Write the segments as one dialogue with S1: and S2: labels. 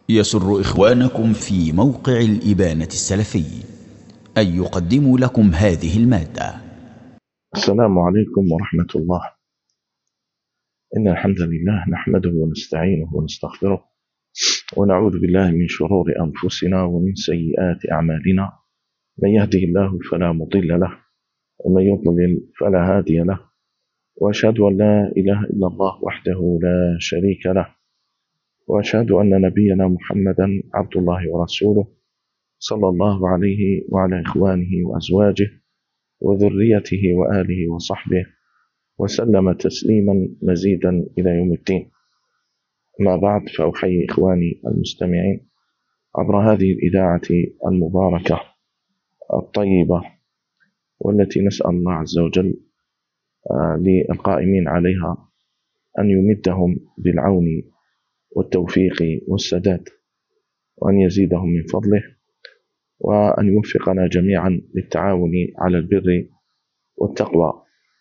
S1: يسر إخوانكم في موقع الإبانة السلفي أن يقدموا لكم هذه المادة.
S2: السلام عليكم ورحمة الله. إن الحمد لله نحمده ونستعينه ونستغفره ونعوذ بالله من شرور أنفسنا ومن سيئات أعمالنا. من يهده الله فلا مضل له ومن يضلل فلا هادي له، وأشهد أن لا إله إلا الله وحده لا شريك له، وأشهد أن نبينا محمدا عبد الله ورسوله صلى الله عليه وعلى إخوانه وأزواجه وذريته وآله وصحبه وسلم تسليما مزيدا إلى يوم الدين. ما بعد، فأحيي إخواني المستمعين عبر هذه الإذاعة المباركة الطيبة، والتي نسأل الله عز وجل للقائمين عليها أن يمدهم بالعون والتوفيق والسداد، وأن يزيدهم من فضله، وأن يوفقنا جميعا للتعاون على البر والتقوى.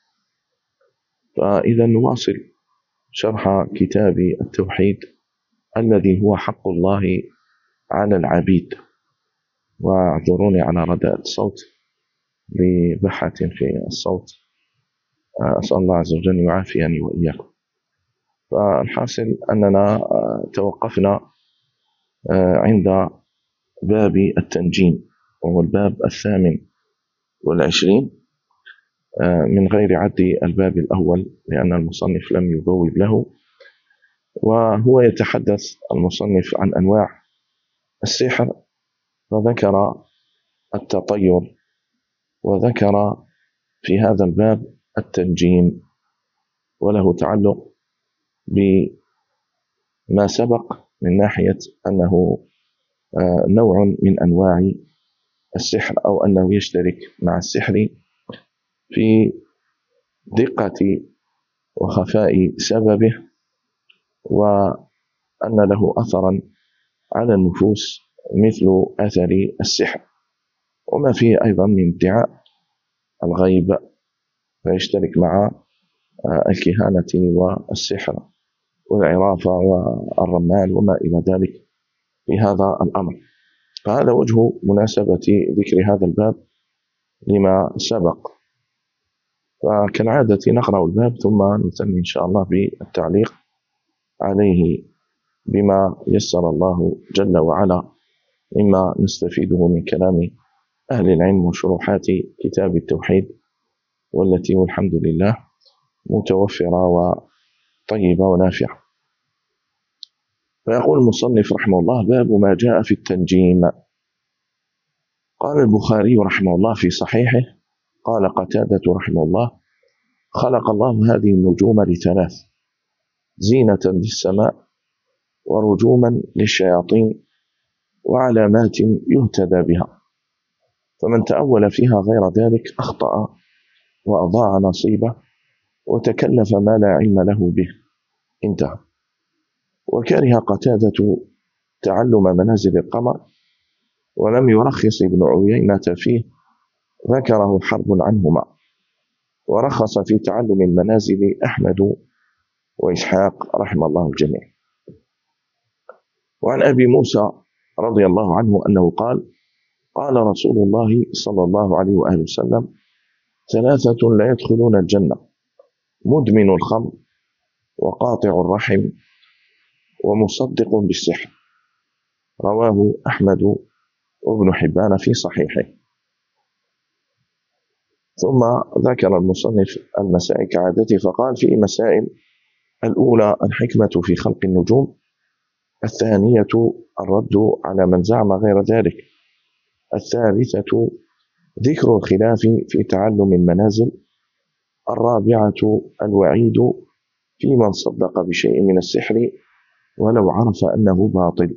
S2: فإذا نواصل شرح كتاب التوحيد الذي هو حق الله على العبيد. واعذروني على رداءة الصوت لبحة في الصوت، أسأل الله عز وجل أن يعافيني وإياكم. فالحاصل أننا توقفنا عند باب التنجيم، وهو الباب 28 من غير عد الباب الأول، لأن المصنف لم يبوب له. وهو يتحدث المصنف عن أنواع السحر، فذكر التطير، وذكر في هذا الباب التنجيم، وله تعلق بما سبق من ناحية أنه نوع من أنواع السحر، أو أنه يشترك مع السحر في دقة وخفاء سببه، وأن له أثرا على النفوس مثل أثر السحر، وما فيه أيضا من ادعاء الغيب، فيشترك مع الكهانة والسحر والعرافة والرمال وما إلى ذلك في هذا الأمر. فهذا وجه مناسبة ذكر هذا الباب لما سبق. فكالعادة نقرأ الباب ثم نثني إن شاء الله بالتعليق عليه بما يسر الله جل وعلا مما نستفيده من كلام أهل العلم وشروحات كتاب التوحيد، والتي والحمد لله متوفرة وطيبة ونافعة. فيقول المصنف رحمه الله: باب ما جاء في التنجيم. قال البخاري رحمه الله في صحيحه: قال قتادة رحمه الله: خلق الله هذه النجوم لثلاث: زينة للسماء، ورجوما للشياطين، وعلامات يهتدى بها، فمن تأول فيها غير ذلك أخطأ وأضاع نصيبه وتكلف ما لا علم له به. انتهى. وكره قتادة تعلم منازل القمر، ولم يرخص ابن عيينة فيه، ذكره حرب عنهما. ورخص في تعلم المنازل أحمد وإسحاق رحم الله الجميع. وعن أبي موسى رضي الله عنه أنه قال: قال رسول الله صلى الله عليه وآله وسلم: ثلاثة لا يدخلون الجنة: مدمن الخمر، وقاطع الرحم، ومصدق بالسحر. رواه أحمد وابن حبان في صحيحه. ثم ذكر المصنف المسائل كعادته، فقال: في مسائل: الأولى الحكمة في خلق النجوم، الثانية الرد على من زعم غير ذلك، الثالثة ذكر الخلاف في تعلم المنازل، الرابعة الوعيد في من صدق بشيء من السحر ولو عرف أنه باطل.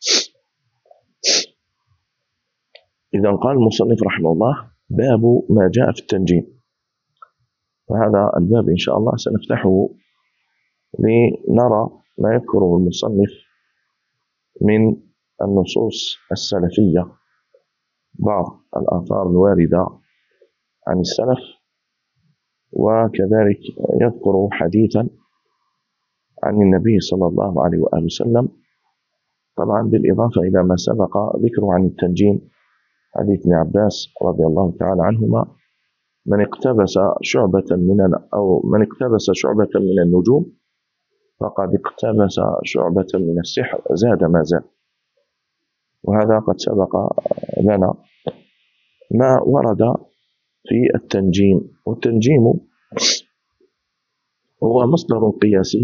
S2: إذا قال المصنف رحمه الله: باب ما جاء في التنجيم. فهذا الباب إن شاء الله سنفتحه لنرى ما يذكره المصنف من النصوص السلفية، بعض الآثار الواردة عن السلف، وكذلك يذكر حديثا عن النبي صلى الله عليه وآله وسلم طبعا بالإضافة إلى ما سبق ذكره عن التنجيم، حديث ابن عباس رضي الله تعالى عنهما: من اقتبس شعبة من النجوم فقد اقتبس شعبة من السحر زاد ما زاد. وهذا قد سبق لنا ما ورد في التنجيم. والتنجيم هو مصدر قياسي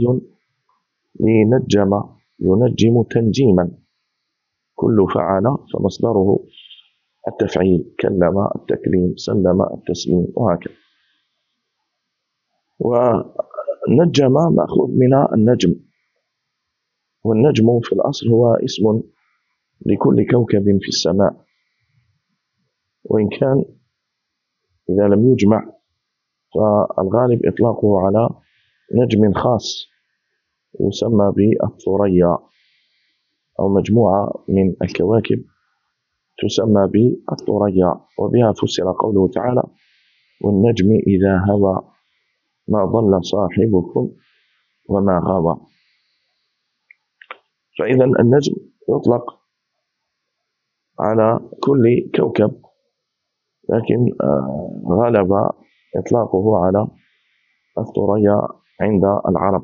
S2: ينجم تنجيما، كل فعل فمصدره التفعيل، كلم التكليم، سلم التسليم، وهكذا. ونجم مأخوذ من النجم، والنجم في الأصل هو اسم لكل كوكب في السماء، وإن كان إذا لم يجمع فالغالب إطلاقه على نجم خاص يسمى بالثريا، أو مجموعة من الكواكب تسمى بالثريا، وبها فسر قوله تعالى: والنجم إذا هوى ما ضل صاحبكم وما غوى. فإذا النجم يطلق على كل كوكب، لكن غلب إطلاقه على الثريا عند العرب،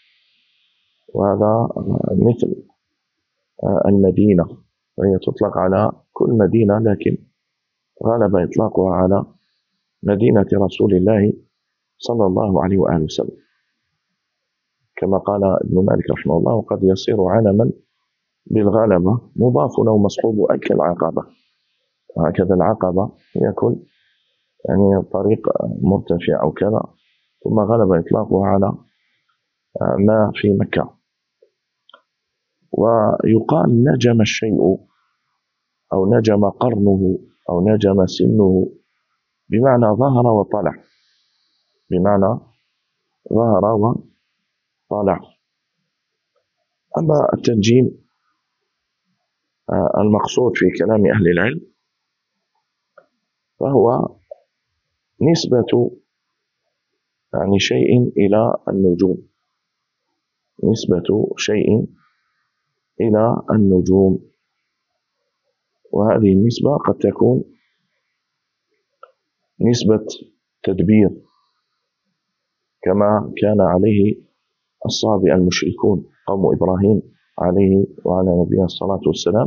S2: وهذا مثل المدينة، وهي تطلق على كل مدينة، لكن غلب إطلاقها على مدينة رسول الله صلى الله عليه وآله وسلم، كما قال ابن مالك رحمه الله: وقد يصير علما بالغلبة مضاف أو مصحوب كالعقبة. وهكذا العقبة هي كل طريق مرتفع أو كذا، ثم غلب إطلاقها على ما في مكة. ويقال نجم الشيء أو نجم قرنه أو نجم سنه، بمعنى ظهر وطلع، بمعنى ظهر وطلع. أما التنجيم المقصود في كلام أهل العلم فهو نسبة شيء إلى النجوم، نسبة شيء إلى النجوم. وهذه النسبة قد تكون نسبة تدبير، كما كان عليه الصابئ المشركون قوم إبراهيم عليه وعلى نبينا الصلاة والسلام،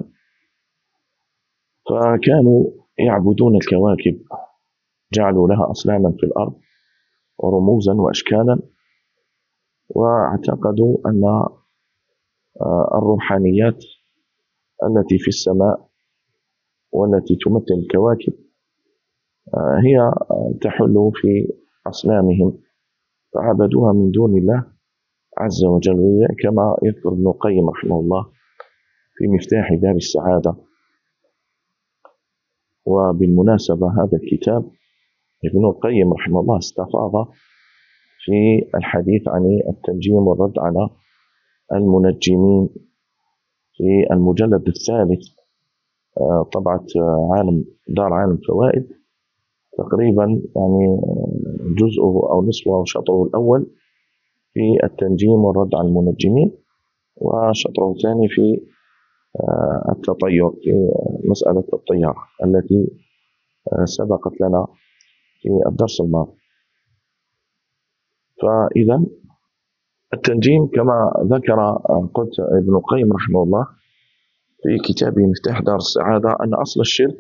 S2: فكانوا يعبدون الكواكب، جعلوا لها أصناما في الأرض ورموزا وأشكالا، واعتقدوا أن الروحانيات التي في السماء والتي تمثل الكواكب هي تحل في أصنامهم، فعبدوها من دون الله عز وجل، كما يذكر ابن القيم رحمه الله في مفتاح دار السعادة. وبالمناسبة هذا الكتاب ابن القيم رحمه الله استفاض في الحديث عن التنجيم والرد على المنجمين في المجلد الثالث، طبعة دار عالم فوائد، تقريبا جزءه أو نصفه أو شطره الأول في التنجيم والرد على المنجمين، وشطره الثاني في التطير، في مسألة الطيار التي سبقت لنا في الدرس الماضي. فإذا التنجيم كما قلت ابن القيم رحمه الله في كتابه مفتاح دار السعادة أن أصل الشرك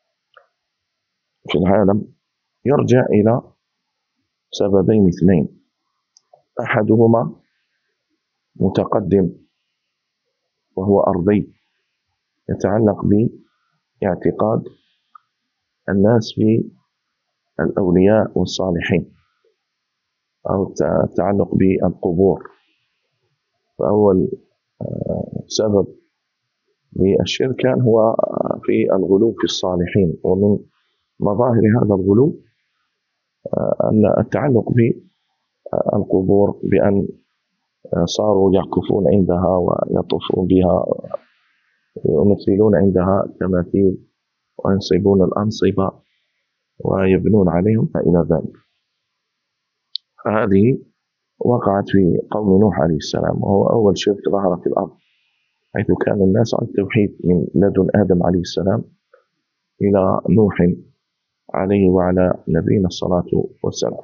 S2: في العالم يرجع إلى سببين اثنين: أحدهما متقدم وهو أرضي، يتعلق باعتقاد الناس في الأولياء والصالحين، أو التعلق بالقبور. فأول سبب للشرك كان هو في الغلو في الصالحين، ومن مظاهر هذا الغلو التعلق بالقبور، بأن صاروا يعكفون عندها ويطوفون بها ويمثلون عندها تماثيل وينصبون الأنصبة ويبنون عليهم إلى ذلك. فهذه وقعت في قوم نوح عليه السلام، وهو أول شرك ظهر في الأرض، حيث كان الناس على التوحيد من لدن آدم عليه السلام إلى نوح عليه وعلى نبينا الصلاة والسلام.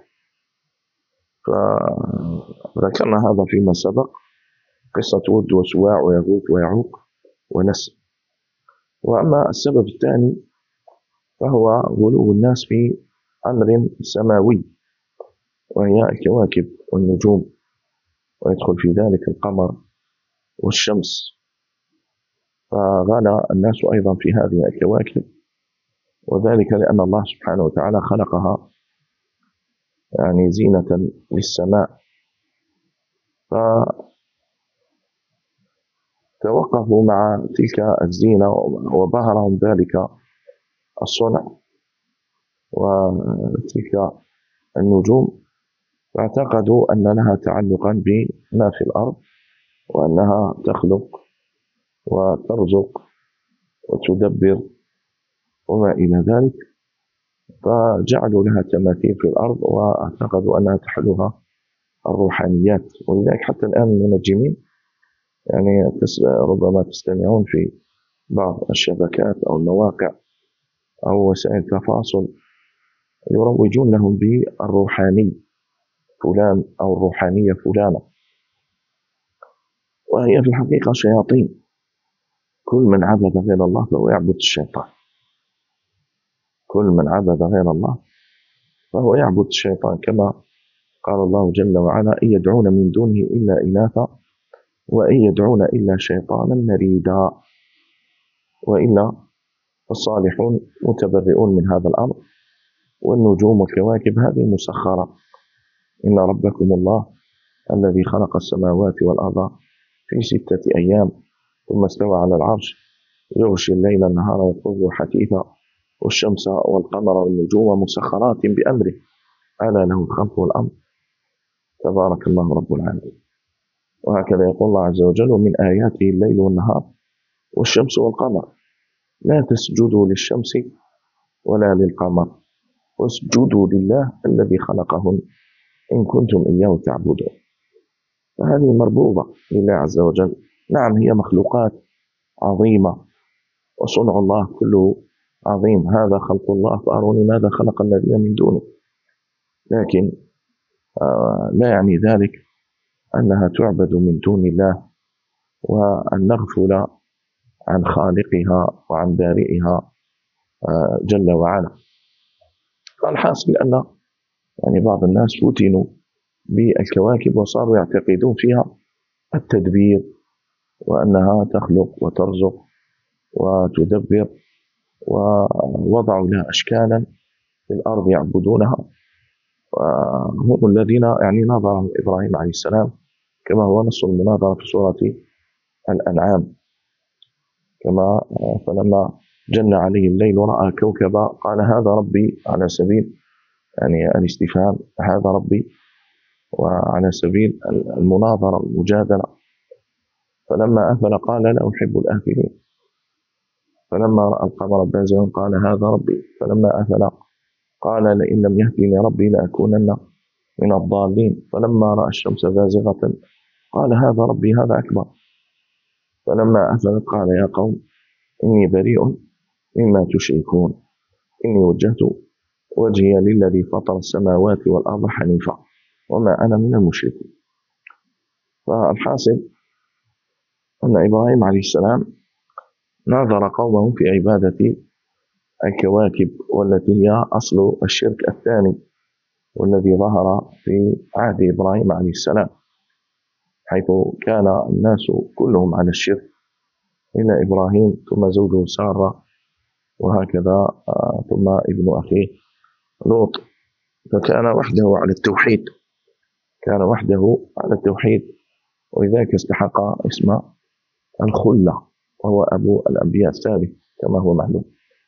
S2: فذكرنا هذا فيما سبق، قصة ود وسواع ويغوث ويعوق ونسر. وأما السبب الثاني فهو غلو الناس في أمر سماوي، وهي الكواكب والنجوم، ويدخل في ذلك القمر والشمس. فغلا الناس أيضا في هذه الكواكب، وذلك لأن الله سبحانه وتعالى خلقها يعني زينة للسماء، فتوقفوا مع تلك الزينة وبهرهم ذلك الصنع وتلك النجوم، فاعتقدوا أن لها تعلقا بما في الأرض، وأنها تخلق وترزق وتدبر وما إلى ذلك، فجعلوا لها تماثيل في الأرض واعتقدوا أنها تحلها الروحانيات. ولذلك حتى الآن المنجمين يعني ربما تستمعون في بعض الشبكات أو المواقع أو وسائل التواصل يروجون لهم بالروحاني فلان أو الروحانية فلانة، وهي في الحقيقة شياطين. كل من عبد غير الله فهو يعبد الشيطان، كل من عبد غير الله فهو يعبد الشيطان، كما قال الله جل وعلا: إن يدعون من دونه إلا إناثا وإن يدعون إلا شيطانا مريدا. وإلا الصالحون متبرئون من هذا الأمر، والنجوم والكواكب هذه مسخرة. إن ربكم الله الذي خلق السماوات والأرض في 6 أيام ثم استوى على العرش يغشي الليل النهار يطلبه حثيثا والشمس والقمر والنجوم مسخرات بأمره ألا له الخلق والأمر تبارك الله رب العالمين. وهكذا يقول الله عز وجل: ومن آياته الليل والنهار والشمس والقمر لا تسجدوا للشمس ولا للقمر واسجدوا لله الذي خلقهن إن كنتم إياه تعبدون. فهذه مربوبة لله عز وجل. نعم، هي مخلوقات عظيمة وصنع الله كله عظيم، هذا خلق الله فأروني ماذا خلق الذين من دونه، لكن لا يعني ذلك أنها تعبد من دون الله وأن نغفل عن خالقها وعن بارئها جل وعلا. الحاصل أن يعني بعض الناس فتنوا بالكواكب وصاروا يعتقدون فيها التدبير، وأنها تخلق وترزق وتدبر، ووضعوا لها أشكالا في الأرض يعبدونها. وهم الذين يعني ناظرهم إبراهيم عليه السلام، كما هو نص المناظرة في سورة الأنعام، كما فلما جن عليه الليل رأى كوكبا قال هذا ربي، على سبيل يعني الاستفهام، هذا ربي، وعلى سبيل المناظرة والمجادلة. فلما أفل قال لا أحب الآفلين. فلما رأى القمر بازغا قال هذا ربي. فلما أفل قال لئن لم يهدني ربي لأكونن من الضالين. فلما رأى الشمس بازغة قال هذا ربي هذا أكبر. فلما أفلت قال يا قوم إني بريء مما تشركون إني وجهت وجهي للذي فطر السماوات والأرض حنيفا وما أنا من المشركين. فالحاصل أن إبراهيم عليه السلام ناظر قومه في عبادة الكواكب، والتي هي أصل الشرك الثاني، والذي ظهر في عهد إبراهيم عليه السلام، حيث كان الناس كلهم على الشرك إلا إبراهيم ثم زوجه سارة وهكذا ثم ابن أخيه لوط، فكان وحده على التوحيد، كان وحده على التوحيد، ولذلك استحق اسم الخلة، وهو أبو الأنبياء الثالث كما هو معلوم.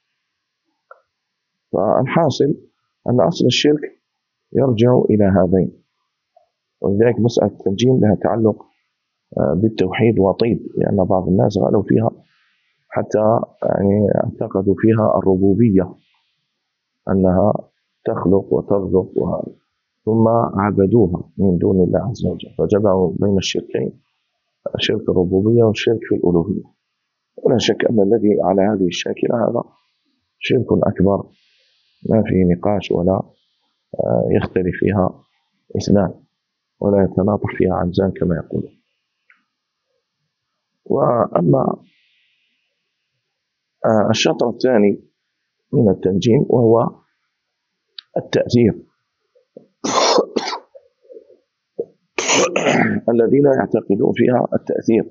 S2: فالحاصل أن أصل الشرك يرجع إلى هذين، ولذلك مسألة التنجيم لها تعلق بالتوحيد وطيب، لأن بعض الناس غلوا فيها حتى يعني اعتقدوا فيها الربوبية، أنها تخلق وترزق ثم عبدوها من دون الله عز وجل، فجمعوا بين الشركين شرك الربوبية والشرك في الألوهية. ولا شك أن الذي على هذه الشاكلة هذا شرك أكبر ما فيه نقاش ولا يختلف فيها اثنان ولا يتناطح فيها عجزان كما يقول. وأما الشطر الثاني من التنجيم وهو التأثير الذين يعتقدون فيها التأثير،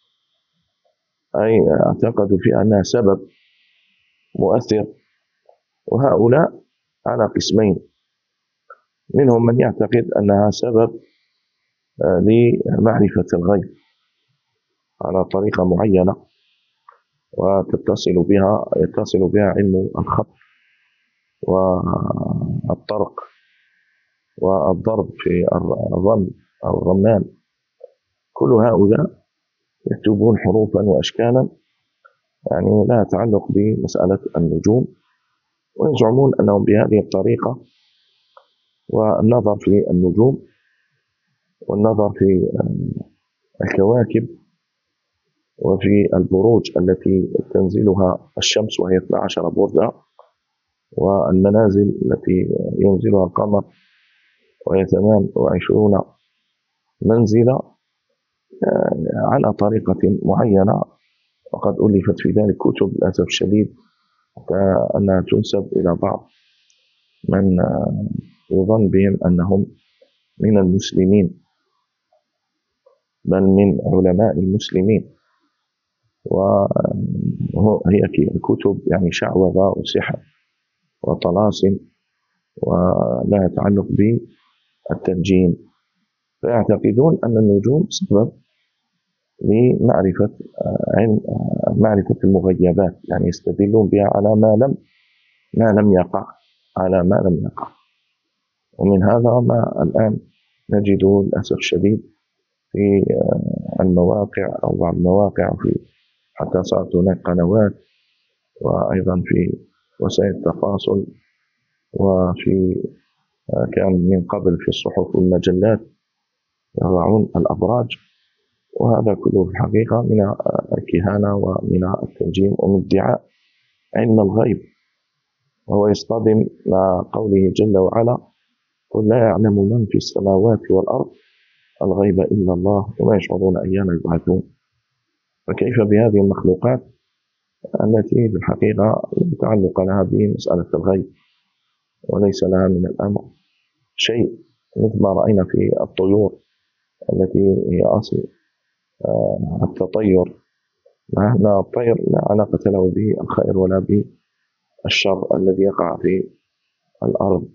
S2: أي اعتقدوا فيها أنها سبب مؤثر. وهؤلاء على قسمين: منهم من يعتقد أنها سبب لمعرفة الغيب على طريقة معينة يتصل بها علم الخط والطرق والضرب في الرمل أو الرمال. كل هؤلاء يكتبون حروفا وأشكالا يعني لا تعلق بمسألة النجوم، ويزعمون أنهم بهذه الطريقة والنظر في النجوم والنظر في الكواكب وفي البروج التي تنزلها الشمس وهي 12 برجا، والمنازل التي ينزلها القمر وهي 28 منزلة على طريقة معينة. وقد ألفت في ذلك كتب للأسف الشديد حتى أنها تنسب إلى بعض من يظن بهم أنهم من المسلمين بل من علماء المسلمين، وهي كتب يعني شعوذة وسحر وطلاسم ولا يتعلق بالتنجيم. فيعتقدون أن النجوم سبب لمعرفة معرفة المغيبات، يعني يستدلون بها على ما لم يقع ومن هذا ما الآن نجده للأسف الشديد في المواقع أو بعض المواقع، حتى صارت هناك قنوات وأيضا في وسائل التواصل، وفي كان من قبل في الصحف والمجلات يضعون الأبراج. وهذا كله في الحقيقة من الكهانة ومن التنجيم ومن ادعاء علم الغيب، وهو يصطدم مع قوله جل وعلا: قل لا يعلم من في السماوات والأرض الغيب إلا الله وما يشعرون أيان يبعثون. فكيف بهذه المخلوقات التي في الحقيقة يتعلق لها بمسألة الغيب وليس لها من الأمر شيء، مثل ما رأينا في الطيور التي هي أصل التطير، مع أن الطير لا علاقة له بالخير ولا بالشر الذي يقع في الأرض،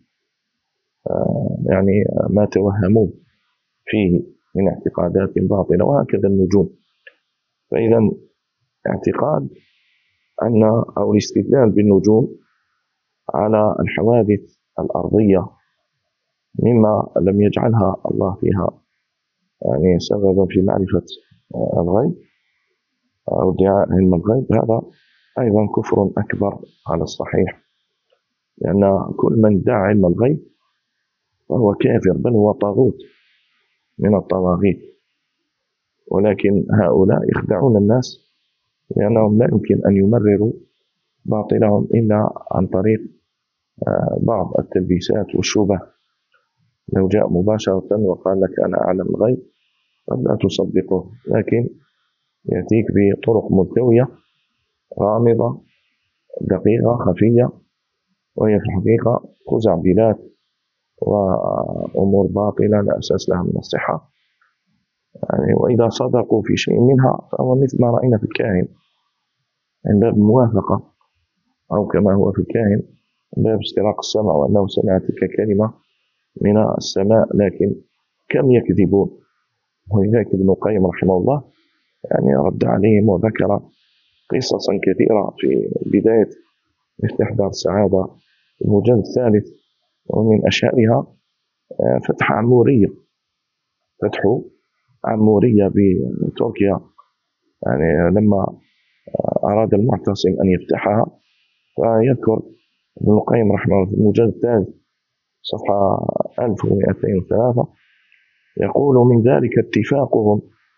S2: يعني ما توهموه فيه من اعتقادات باطلة. وهكذا النجوم. فإذا اعتقاد أن أو الاستدلال بالنجوم على الحوادث الأرضية مما لم يجعلها الله فيها يعني سببا في معرفة الغيب أو ادعاء علم الغيب، هذا أيضا كفر أكبر على الصحيح، لأن كل من ادعى علم الغيب فهو كافر بل هو طاغوت من الطواغيت. ولكن هؤلاء يخدعون الناس لأنهم لا يمكن أن يمرروا باطلهم إلا عن طريق بعض التلبيسات والشبه. لو جاء مباشرة وقال لك أنا أعلم الغيب قد لا تصدقه، لكن يأتيك بطرق ملتوية غامضة دقيقة خفية، وهي في الحقيقة خزعبلات وأمور باطلة لا أساس لها من الصحة. يعني وإذا صدقوا في شيء منها فهو مثل ما رأينا في الكاهن عند باب الموافقة، أو كما هو في الكاهن باب استراق السمع وأنه سمع تلك كلمة من السماء، لكن كم يكذبون. ولذلك ابن القيم رحمه الله يعني رد عليهم وذكر قصصا كثيرة في بداية مفتاح دار السعادة المجلد الثالث، ومن أشهرها فتح عمورية بتركيا. يعني لما أراد المعتصم أن يفتحها فيذكر ابن القيم رحمه الله في المجلد الثالث صفحة 1203 يقول: من ذلك اتفاقهم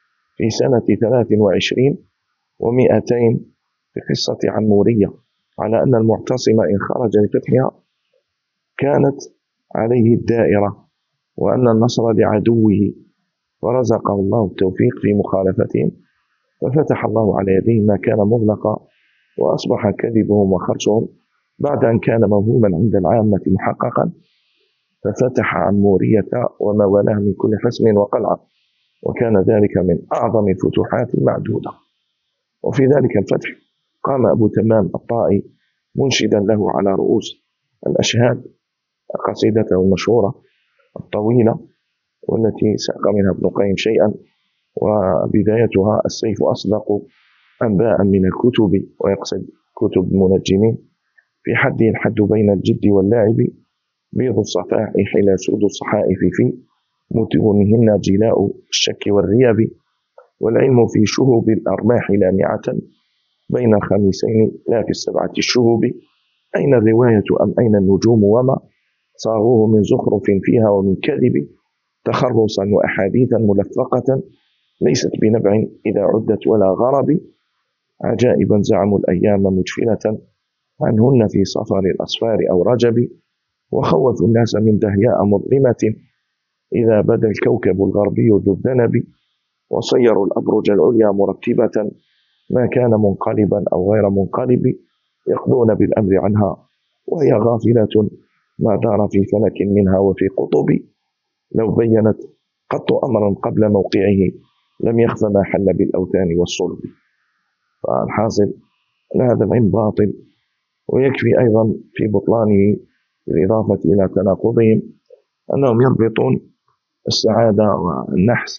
S2: في سنة 23 و200 في قصة عمورية، على أن المعتصم إن خرج لفتحها كانت عليه الدائرة، وأن النصر لعدوه، ورزقه الله التوفيق في مخالفتهم، ففتح الله على يديه ما كان مغلقا، وأصبح كذبهم وخرصهم بعد أن كان موهوما عند العامة محققا، ففتح عمورية وما والاه من كل حصن وقلعة، وكان ذلك من أعظم الفتوحات المعدودة. وفي ذلك الفتح قام أبو تمام الطائي منشدا له على رؤوس الأشهاد قصيدته المشهورة الطويلة، والتي ساق منها ابن القيم شيئا، وبدايتها: السيف أصدق أنباء من الكتب، ويقصد كتب المنجمين، في حده الحد بين الجد واللاعب، بيض الصفائح لا سود الصحائف في متونهن جلاء الشك والرياب، والعلم في شهب الأرماح لامعة بين الخميسين لا في السبعة الشهب، أين الرواية أم أين النجوم، وما صاغوه من زخرف فيها ومن كذب، تخرصا وأحاديثا ملفقة ليست بنبع إذا عدت ولا غرب، عجائبا زعموا الأيام مجفلة عنهن في صفر الأصفار أو رجب، وخوفوا الناس من دهياء مظلمة إذا بدا الكوكب الغربي ذو الذنب، وصيروا الأبرج العليا مرتبة ما كان منقلبا أو غير منقلب، يقضون بالأمر عنها وهي غافلة ما دار في فلك منها وفي قطب، لو بينت قط أمرا قبل موقعه لم يخف ما حل بالأوثان والصلب. فالحاصل أن هذا العلم باطل، ويكفي أيضا في بطلانه بالإضافة إلى تناقضهم أنهم يربطون السعادة والنحس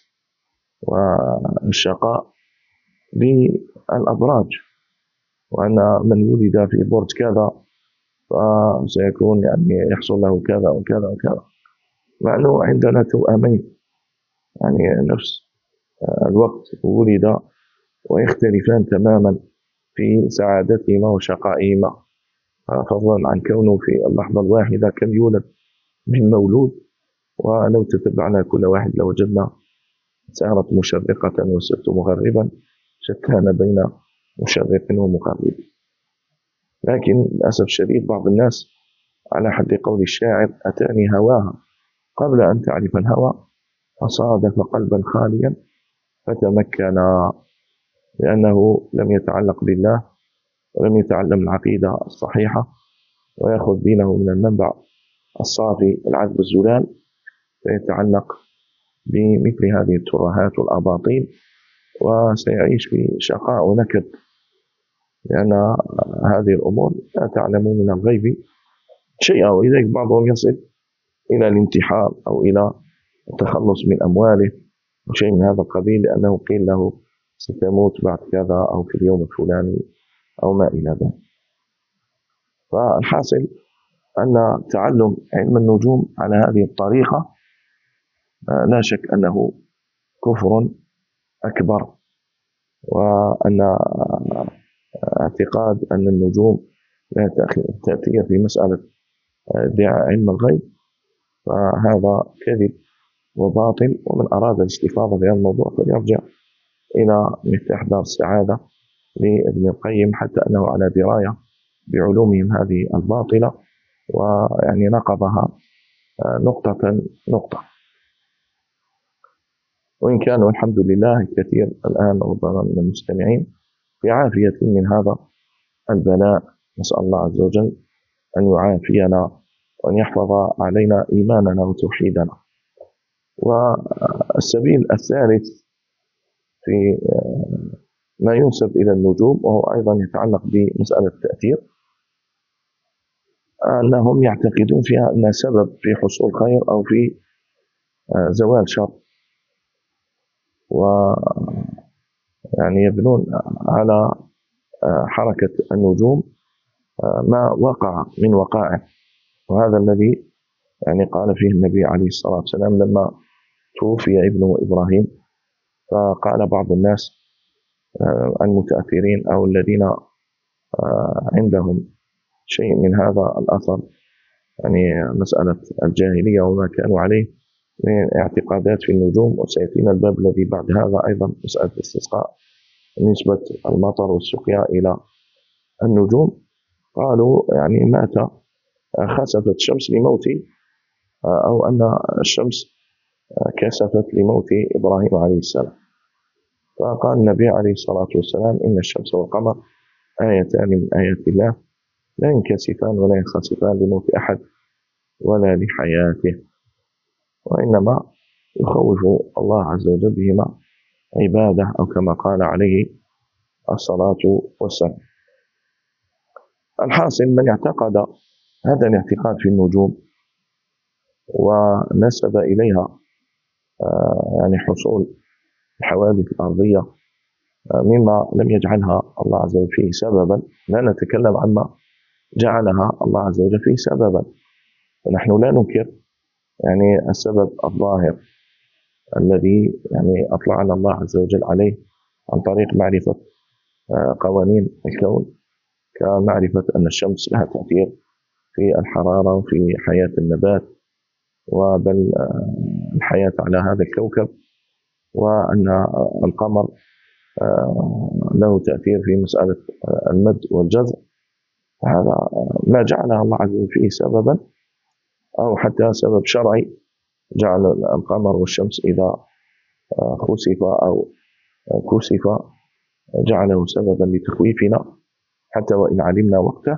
S2: والشقاء بالأبراج، وأن من ولد في برج كذا فسيكون يحصل له كذا وكذا وكذا، مع أنه عندنا توأمين نفس الوقت ولد ويختلفان تماما في سعادتهما وشقائهما، فضلا عن كونه في اللحظة الواحدة كم يولد من مولود، ولو تتبعنا كل واحد لوجدنا سارت مشرقة وسرت مغربا، شتان بين مشرق ومغرب. لكن للأسف الشديد بعض الناس على حد قول الشاعر: أتاني هواها قبل أن تعرف الهوى، فصادف قلبا خاليا فتمكن، لأنه لم يتعلق بالله ولم يتعلم العقيدة الصحيحة ويأخذ دينه من المنبع الصافي العذب الزلال، فيتعلق بمثل هذه الترهات والأباطيل، وسيعيش في شقاء ونكد، لأن هذه الأمور لا تعلم من الغيب شيئا. ولذلك بعضهم يصل إلى الانتحار أو إلى التخلص من أمواله وشيء من هذا القبيل، لأنه قيل له ستموت بعد كذا أو في اليوم الفلاني أو ما إلى ذلك. فالحاصل أن تعلم علم النجوم على هذه الطريقة لا شك أنه كفر أكبر، وأن اعتقاد أن النجوم لا تأثير في مسألة ادعاء علم الغيب فهذا كذب وباطل. ومن أراد الاستفاضة في هذا الموضوع فليرجع إلى مفتاح دار السعادة لابن القيم، حتى أنه على دراية بعلومهم هذه الباطلة، نقضها نقطة نقطة. وإن كان والحمد لله الكثير الآن ربما من المستمعين في عافية من هذا البلاء، نسأل الله عز وجل أن يعافينا وأن يحفظ علينا إيماننا وتوحيدنا. والسبيل الثالث في ما ينسب إلى النجوم، وهو أيضا يتعلق بمسألة التأثير، أنهم يعتقدون فيها أنها سبب في حصول خير أو في زوال شر، يبنون على حركة النجوم ما وقع من وقائع. وهذا الذي قال فيه النبي عليه الصلاة والسلام لما توفي ابنه إبراهيم، فقال بعض الناس المتأثرين أو الذين عندهم شيء من هذا الأثر، مسألة الجاهلية وما كانوا عليه، من اعتقادات في النجوم. وسيأتينا الباب الذي بعد هذا أيضا مسألة الاستسقاء، نسبة المطر والسقيا إلى النجوم. قالوا يعني مات، خسفت الشمس لموت، أو أن الشمس كسفت لموت إبراهيم عليه السلام. فقال النبي عليه الصلاة والسلام: إن الشمس والقمر آيتان من آيات الله لا ينكسفان ولا ينخسفان لموت أحد ولا لحياته، وإنما يخوف الله عز وجل بهما عباده، أو كما قال عليه الصلاة والسلام. الحاصل، من اعتقد هذا الاعتقاد في النجوم ونسب إليها يعني حصول الحوادث الأرضية مما لم يجعلها الله عز وجل فيه سببا، لا نتكلم عما جعلها الله عز وجل فيه سببا، فنحن لا ننكر يعني السبب الظاهر الذي يعني أطلعنا الله عز وجل عليه عن طريق معرفة قوانين الكون، كمعرفة أن الشمس لها تأثير في الحرارة وفي حياة النبات وبل الحياة على هذا الكوكب، وأن القمر له تأثير في مسألة المد والجزر. هذا ما جعلها الله عز وجل فيه سببا، أو حتى سبب شرعي جعل القمر والشمس إذا خسف أو كسف جعله سببا لتخويفنا حتى وإن علمنا وقته.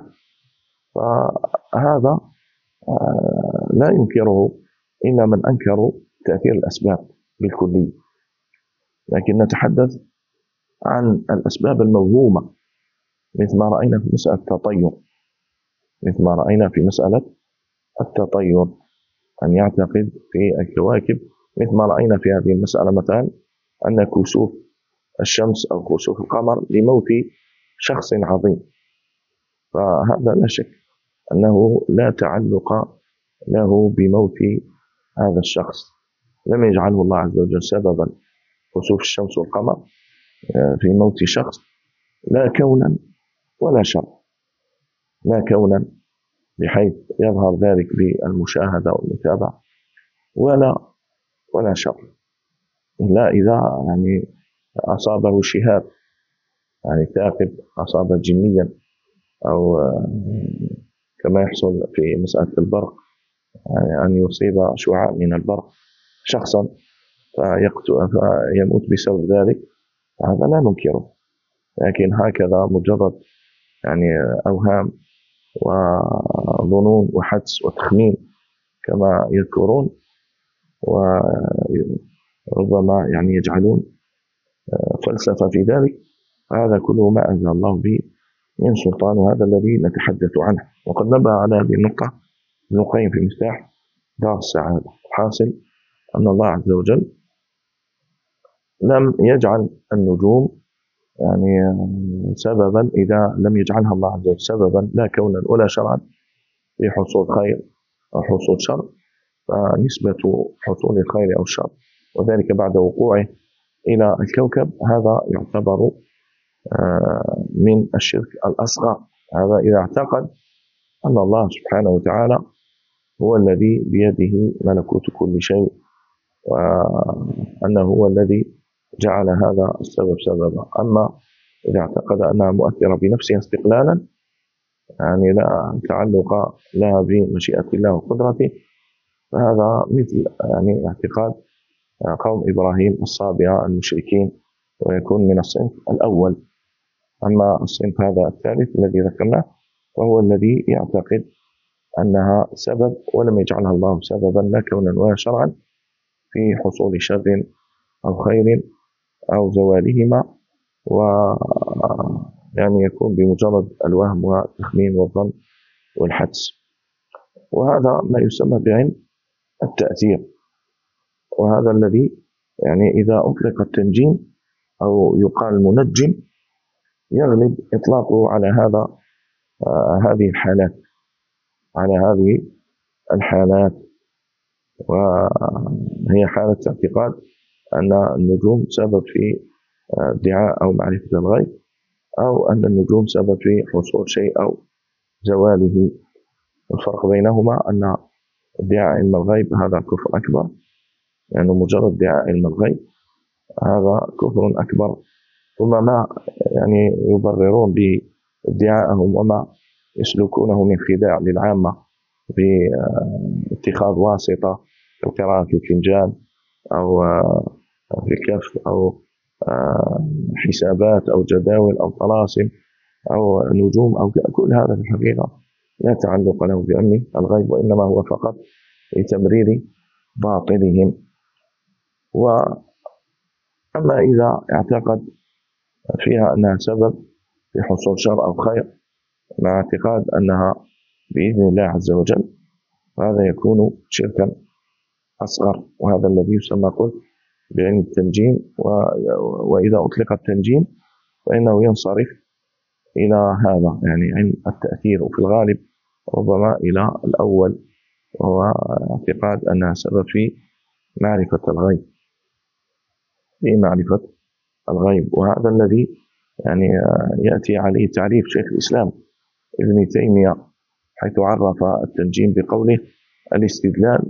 S2: فهذا لا ينكره إلا من أنكروا تأثير الأسباب بالكلية، لكن نتحدث عن الأسباب الموهومة، مثل ما رأينا في مسألة التطير، مثل ما رأينا في مسألة التطير أن يعتقد في الكواكب، مثل ما رأينا في هذه المسألة مثلا أن كسوف الشمس أو كسوف القمر لموت شخص عظيم. فهذا لا شك أنه لا تعلق له بموت هذا الشخص، لم يجعله الله عز وجل سببا كسوف الشمس والقمر في موت شخص، لا كونا ولا شر، لا كونا بحيث يظهر ذلك بالمشاهدة والمتابعة، ولا شر، إلا إذا يعني أصابه شهاب، يعني ثاقب أصاب جنيا، أو كما يحصل في مسألة البرق، يعني أن يصيب شعاع من البرق شخصا فيموت بسبب ذلك، هذا لا ننكره. لكن هكذا مجرد يعني أوهام وظنون وحدس وتخمين كما يذكرون، وربما يعني يجعلون فلسفة في ذلك، هذا كله ما أنزل الله به من سلطان، وهذا الذي نتحدث عنه. وقد نبه على هذه النقطة ابن القيم في مفتاح دار السعادة. حاصل أن الله عز وجل لم يجعل النجوم يعني سببا، إذا لم يجعلها الله عز وجل سببا لا كونا ولا شرعا في حصول خير أو حصول شر، فنسبة حصول الخير أو الشر وذلك بعد وقوعه إلى الكوكب هذا يعتبر من الشرك الأصغر. هذا إذا اعتقد أن الله سبحانه وتعالى هو الذي بيده ملكوت كل شيء، وأنه هو الذي جعل هذا السبب سببا. أما إذا اعتقد أنها مؤثرة بنفسها استقلالا، يعني لا تعلق لها بمشيئة الله وقدرته، فهذا مثل يعني اعتقاد قوم إبراهيم الصابئة المشركين، ويكون من الصنف الأول. أما الصنف هذا الثالث الذي ذكرناه وهو الذي يعتقد أنها سبب ولم يجعلها الله سببا لا كونا ولا شرعا في حصول شر أو خير أو زوالهما، يعني يكون بمجرد الوهم والتخمين والظن والحدس. وهذا ما يسمى بعلم التأثير، وهذا الذي يعني إذا أطلق التنجيم أو يقال المنجم يغلب إطلاقه على هذه الحالات، على هذه الحالات، وهي حالة اعتقاد أن النجوم سبب في ادعاء أو معرفة الغيب، أو أن النجوم سبب في حصول شيء أو زواله. الفرق بينهما أن ادعاء علم الغيب هذا كفر أكبر، يعني مجرد ادعاء علم الغيب هذا كفر أكبر. ثم ما يعني يبررون بادعائهم وما يسلكونه من خداع للعامة باتخاذ واسطة في القراءة في الفنجان أو في الكف أو حسابات أو جداول أو طلاسم أو نجوم أو كل هذا في الحقيقة لا تعلق له بعلم الغيب، وإنما هو فقط لتمرير باطلهم. وأما إذا اعتقد فيها أنها سبب في حصول شر أو خير مع اعتقاد أنها بإذن الله عز وجل، فهذا يكون شركا أصغر، وهذا الذي يسمى قل بعلم التنجيم. وإذا أطلق التنجيم فإنه ينصرف إلى هذا يعني علم التأثير، وفي الغالب ربما إلى الأول، وهو اعتقاد أنها سبب في معرفة الغيب. وهذا الذي يعني يأتي عليه تعريف شيخ الإسلام ابن تيمية، حيث عرف التنجيم بقوله الاستدلال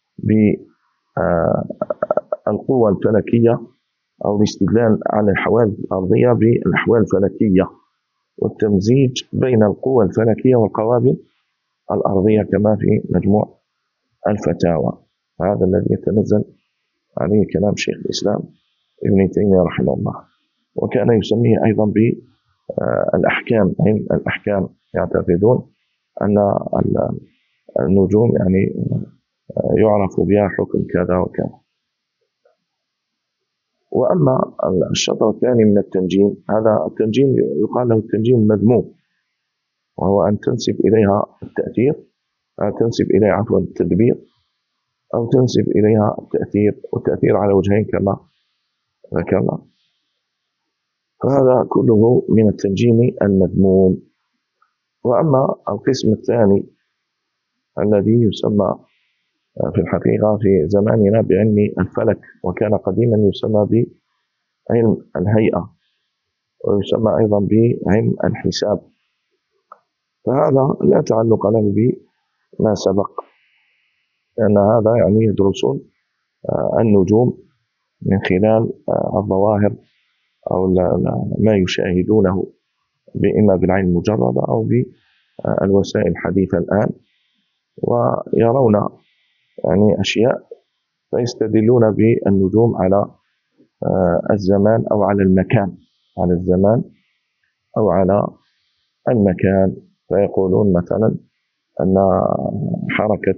S2: بالقوى الفلكية أو الاستدلال على الحوادث الأرضية بالأحوال الفلكية، والتمزيج بين القوى الفلكية والقوابل الأرضية كما في مجموع الفتاوى. هذا الذي يتنزل عليه كلام شيخ الإسلام ابن تيمية رحمه الله. وكان يسميه أيضا بالأحكام، علم الأحكام، يعتقدون أن النجوم يعني يعرف بها حكم كذا وكذا. وأما الشطر الثاني من التنجيم، هذا التنجيم يقال له التنجيم المذموم، وهو أن تنسب إليها التأثير، تنسب إليها عفوا التدبير، أو تنسب إليها التأثير، والتأثير على وجهين كما ذكرنا. فهذا كله من التنجيم المذموم. وأما القسم الثاني الذي يسمى في الحقيقة في زماننا بعلم الفلك، وكان قديما يسمى بعلم الهيئة، ويسمى أيضا بعلم الحساب، فهذا لا تعلق له بما سبق، لأن هذا يعني يدرسون النجوم من خلال الظواهر أو ما يشاهدونه إما بالعين المجردة أو بالوسائل الحديثة الآن، ويرون يعني أشياء فيستدلون بالنجوم على الزمان أو على المكان، على الزمان أو على المكان. فيقولون مثلا أن حركة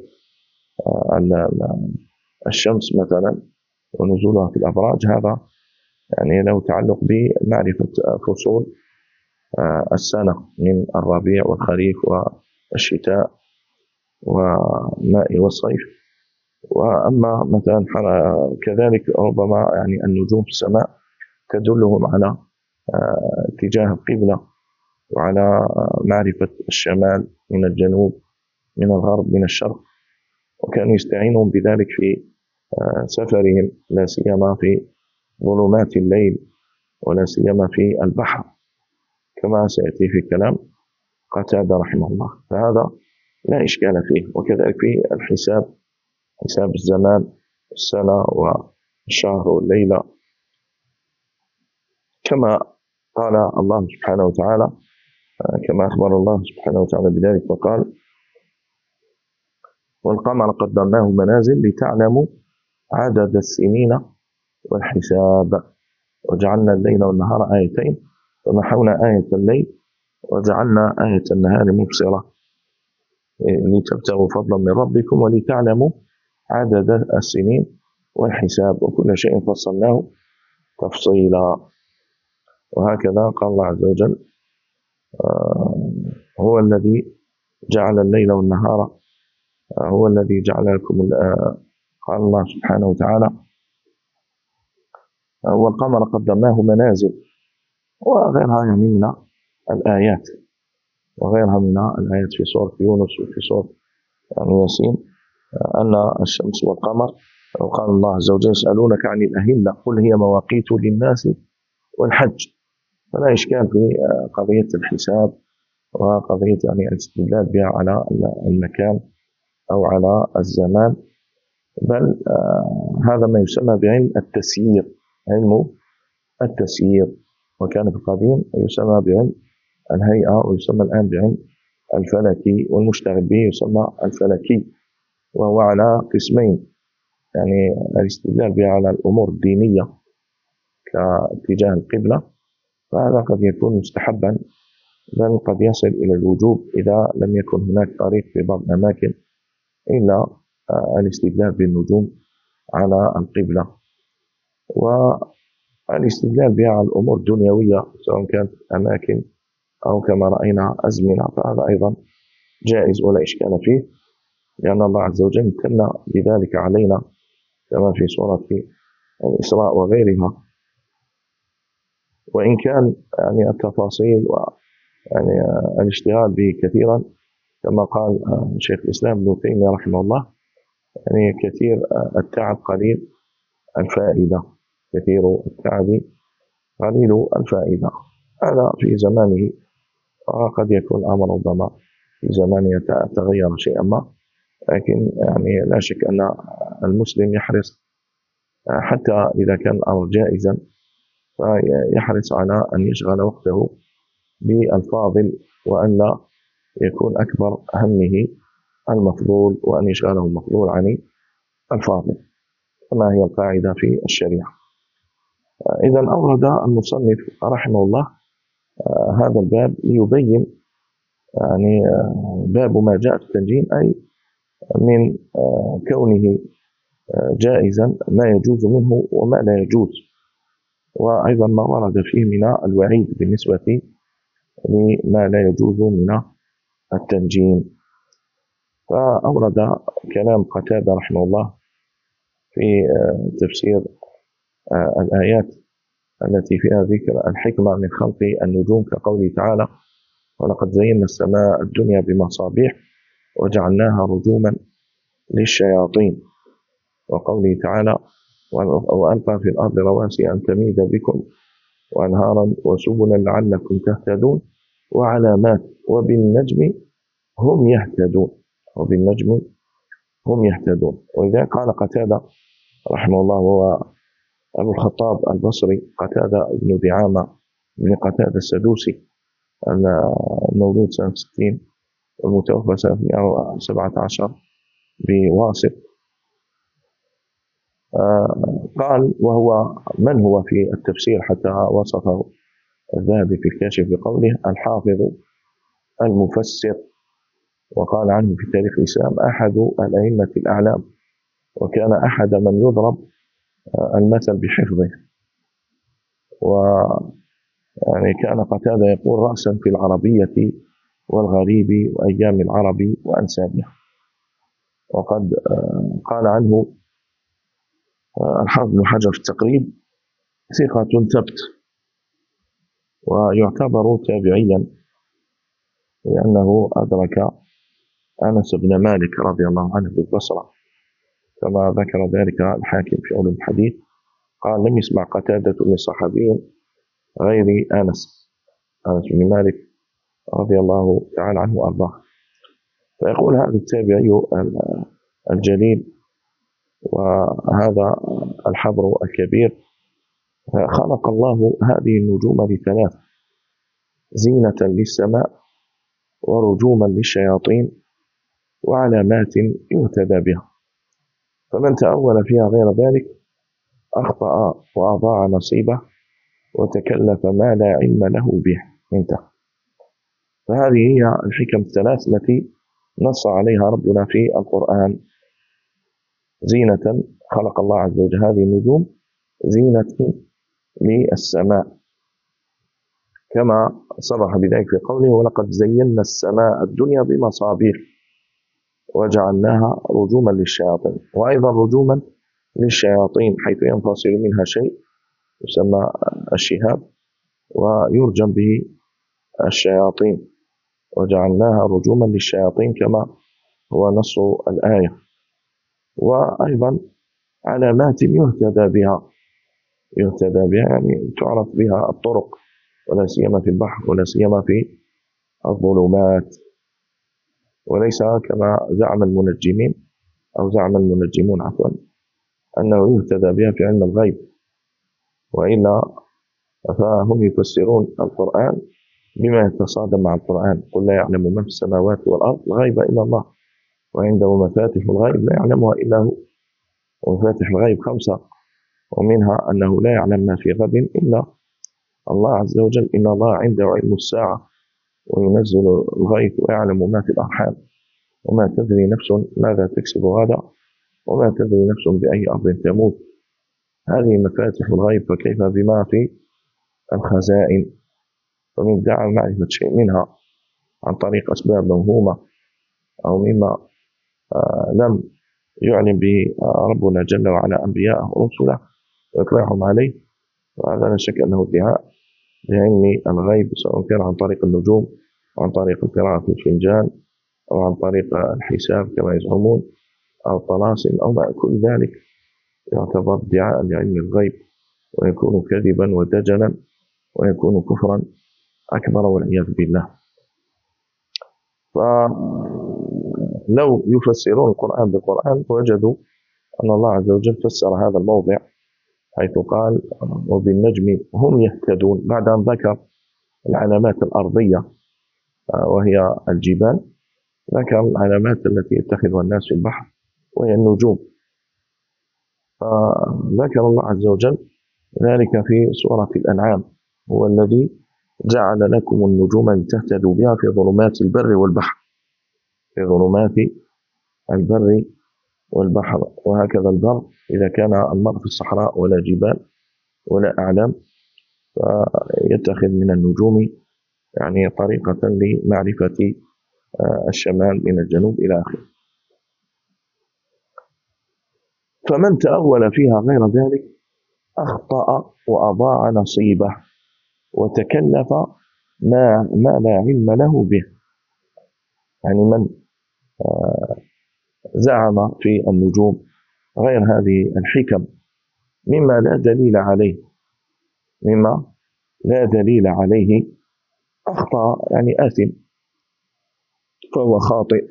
S2: الشمس مثلا ونزولها في الأبراج هذا يعني له تعلق بمعرفة فصول السنة من الربيع والخريف والشتاء والماء والصيف. وأما مثلا كذلك ربما يعني النجوم في السماء تدلهم على اتجاه القبلة، وعلى معرفة الشمال من الجنوب، من الغرب من الشرق، وكانوا يستعينون بذلك في سفرهم، لا سيما في ظلمات الليل، ولا سيما في البحر، كما سيأتي في كلام قتادة رحمه الله. فهذا لا إشكال فيه. وكذلك في الحساب، حساب الزمان، السنة والشهر والليلة، كما قال الله سبحانه وتعالى، كما أخبر الله سبحانه وتعالى بذلك فقال والقمر قدرناه منازل لتعلموا عدد السنين والحساب وجعلنا الليل والنهار آيتين فمحونا آية الليل وجعلنا آية النهار مبصرة لتبتغوا فضلا من ربكم ولتعلموا عدد السنين والحساب وكل شيء فصلناه تفصيلا. وهكذا قال الله عز وجل هو الذي جعل الليل والنهار، هو الذي جعل لكم، قال الله سبحانه وتعالى والقمر قدرناه منازل، وغيرها يعني من الآيات، وغيرها من الآيات في سورة يونس وفي سورة ياسين، أن الشمس والقمر، وقال الله عز وجل يسألونك عن الأهلة قل هي مواقيت للناس والحج. فلا إشكال في قضية الحساب وقضية يعني الاستدلال بها على المكان أو على الزمان بل هذا ما يسمى بعلم التسيير، علم التسيير، وكان في القديم يسمى بعلم الهيئة، ويسمى الآن بعلم الفلكي، والمشتغل به يسمى الفلكي، وهو على قسمين، يعني الاستدلال به على الأمور الدينية كاتجاه القبلة، فهذا قد يكون مستحبا، بل قد يصل إلى الوجوب إذا لم يكن هناك طريق في بعض الأماكن إلا الاستدلال بالنجوم على القبلة. والاستدلال بها على الأمور الدنيوية سواء كانت أماكن أو كما رأينا أزمنة، فهذا أيضا جائز ولا إشكال فيه، لأن الله عز وجل امتن بذلك علينا كما في سورة الإسراء وغيرها. وإن كان يعني التفاصيل يعني الاشتغال به كثيرا كما قال شيخ الإسلام ابن تيمية رحمه الله، يعني كثير التعب قليل الفائدة، كثير التعب قليل الفائدة، هذا في زمانه، وقد يكون الأمر ربما في زمانه تغير شيئا ما، لكن يعني لا شك أن المسلم يحرص حتى إذا كان الأمر جائزا فيحرص على أن يشغل وقته بالفاضل، وأن لا يكون أكبر همه المفضول، وأن يشغله المفضول عن الفاضل، كما هي القاعدة في الشريعة. إذا أورد المصنف رحمه الله هذا الباب ليبين يعني باب ما جاء في التنجيم، أي من كونه جائزا ما يجوز منه وما لا يجوز، وأيضا ما ورد فيه من الوعيد بالنسبة لما لا يجوز من التنجيم. فأورد كلام قتادة رحمه الله في تفسير الآيات التي فيها ذكر الحكمة من خلق النجوم، كقوله تعالى: ولقد زينا السماء الدنيا بمصابيح وجعلناها رجوما للشياطين، وقوله تعالى: وألقى في الأرض رواسي أن تميد بكم وأنهارا وسبلا لعلكم تهتدون وعلامات وبالنجم هم يهتدون، وبالنجم هم يهتدون. وإذا قال قتادة رحمه الله، وهو أبو الخطاب البصري قتادة بن دعامة بن قتادة السدوسي المولود سنة 60 والمتوفى سنة 117 بواسط، قال وهو من هو في التفسير حتى وصفه الذهبي في الكاشف بقوله: الحافظ المفسر، وقال عنه في تاريخ الإسلام: أحد الأئمة الأعلام، وكان أحد من يضرب المثل بحفظه. ويعني كان قتادة يقول: رأسا في العربية والغريب وأيام العرب وأنسابها. وقد قال عنه الحافظ بن حجر في التقريب: ثقة ثبت، ويعتبر تابعيا لأنه أدرك أنس بن مالك رضي الله عنه بالبصرة، كما ذكر ذلك الحاكم في علوم الحديث، قال: لم يسمع قتادة من صحابي غير أنس بن مالك رضي الله تعالى عنه وأرضاه. فيقول هذا التابعي الجليل وهذا الحبر الكبير: خلق الله هذه النجوم لثلاث: زينة للسماء، ورجوما للشياطين، وعلامات يهتدى بها، فمن تأول فيها غير ذلك أخطأ وأضاع نصيبه وتكلف ما لا علم له به. انتهى. فهذه هي الحكم الثلاث التي نص عليها ربنا في القرآن: زينة، خلق الله عز وجل هذه النجوم زينة للسماء، كما صرح بذلك في قوله: ولقد زينا السماء الدنيا بمصابيح وجعلناها رجوما للشياطين، وأيضا رجوما للشياطين حيث ينفصل منها شيء يسمى الشهاب ويرجم به الشياطين، وجعلناها رجوما للشياطين كما هو نص الآية. وأيضا علامات يهتدى بها يعني تعرف بها الطرق، ولا سيما في البحر، ولا سيما في الظلمات، وليس كما زعم المنجمين أو زعم المنجمون عفوا أنه يهتدى بها في علم الغيب، وإلا فهم يفسرون القرآن بما يتصادم مع القرآن. قل لا يعلم من في السماوات والأرض الغيب إلا الله وعنده مفاتح الغيب لا يعلمها إلا هو. ومفاتح الغيب 5، ومنها أنه لا يعلم ما في غد إلا الله عز وجل. إن الله عنده علم الساعة وينزل الغيث ويعلم ما في الأرحام وما تدري نفس ماذا تكسب غدا وما تدري نفس بأي أرض تموت. هذه مفاتح الغيب، فكيف بما في الخزائن؟ ومن ادعى معرفة شيء منها عن طريق أسباب موهومة أو مما لم يعلم به ربنا جل وعلا أنبياءه ورسله ويطلعهم عليه، وهذا لا شك أنه ادعاء بعلم الغيب، سواء كان عن طريق النجوم أو عن طريق القراءة في الفنجان أو عن طريق الحساب كما يزعمون أو الطلاسم أو ما كل ذلك، يعتبر ادعاء لعلم الغيب ويكون كذبا ودجلا ويكون كفرا أكبر والعياذ بالله. فلو يفسرون القرآن بالقرآن وجدوا أن الله عز وجل فسر هذا الموضع حيث قال وبالنجم هم يهتدون، بعد أن ذكر العلامات الأرضية وهي الجبال، ذكر العلامات التي يتخذها الناس في البحر وهي النجوم. ذكر الله عز وجل ذلك في سورة الأنعام: هو الذي جعل لكم النجوم لتهتدوا بها في ظلمات البر والبحر، في ظلمات البر والبحر. وهكذا البر إذا كان المرء في الصحراء ولا جبال ولا أعلام فيتخذ من النجوم يعني طريقة لمعرفة الشمال من الجنوب إلى آخره. فمن تأول فيها غير ذلك أخطأ وأضاع نصيبه وتكلف ما لا علم له به. يعني من زعم في النجوم غير هذه الحكم مما لا دليل عليه، أخطأ يعني آثم، فهو خاطئ.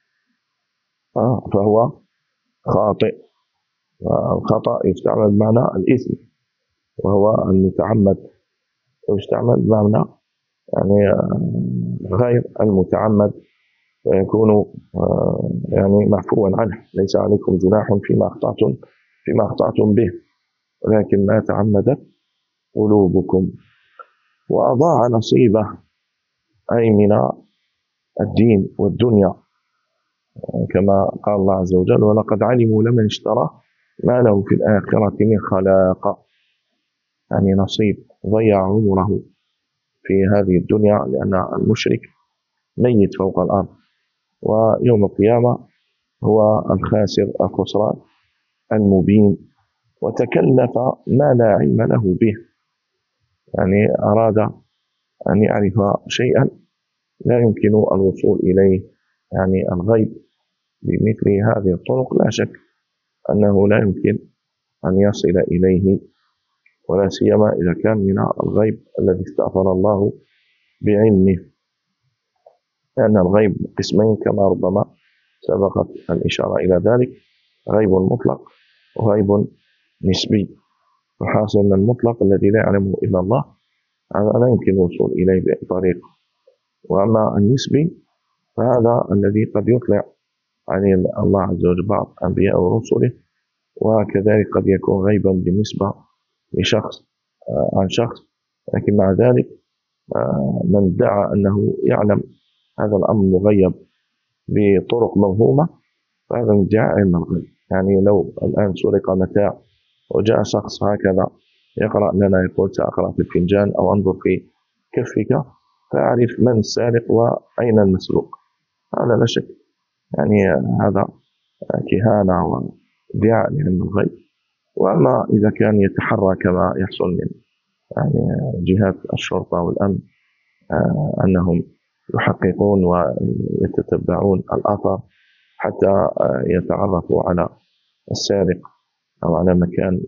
S2: الخطأ يستعمل بمعنى الإثم، وهو المتعمد، ويستعمل بمعنى يعني غير المتعمد، فيكون يعني معفوا عنه. ليس عليكم جناح فيما أخطأتم به ولكن ما تعمدت قلوبكم. وأضاع نصيبه أي من الدين والدنيا، كما قال الله عز وجل: ولقد علموا لمن اشتراه ما له في الآخرة من خلاق. يعني نصيب، ضيع عمره في هذه الدنيا، لأن المشرك ميت فوق الأرض، ويوم القيامة هو الخاسر الخسران المبين. وتكلف ما لا علم له به، يعني أراد أن يعرف شيئا لا يمكن الوصول إليه، يعني الغيب بمثل هذه الطرق لا شك أنه لا يمكن أن يصل إليه، ولا سيما إذا كان من الغيب الذي استأثر الله بعلمه، لأن الغيب قسمين كما ربما سبقت الإشارة إلى ذلك: غيب مطلق وغيب نسبي. وحاصل أن المطلق الذي لا يعلمه إلا الله هذا لا يمكن الوصول إليه بأي طريقة، وأما النسبي فهذا الذي قد يطلع عليه الله عز وجل بعض أنبياء ورسله، وكذلك قد يكون غيبا بالنسبة لشخص عن شخص، لكن مع ذلك من ادعى أنه يعلم هذا الأمر مغيب بطرق موهومة فهذا ادعاء علم الغيب. يعني لو الآن سرق متاع وجاء شخص هكذا يقرأ لنا يقول: سأقرأ في الفنجان أو أنظر في كفك فأعرف من السارق وأين المسروق، هذا لا شك يعني هذا كهانة وادعاء لعلم الغيب. وأما إذا كان يتحرى كما يحصل من يعني جهات الشرطة والأمن أنهم يحققون ويتتبعون الأثر حتى يتعرفوا على السارق أو على مكان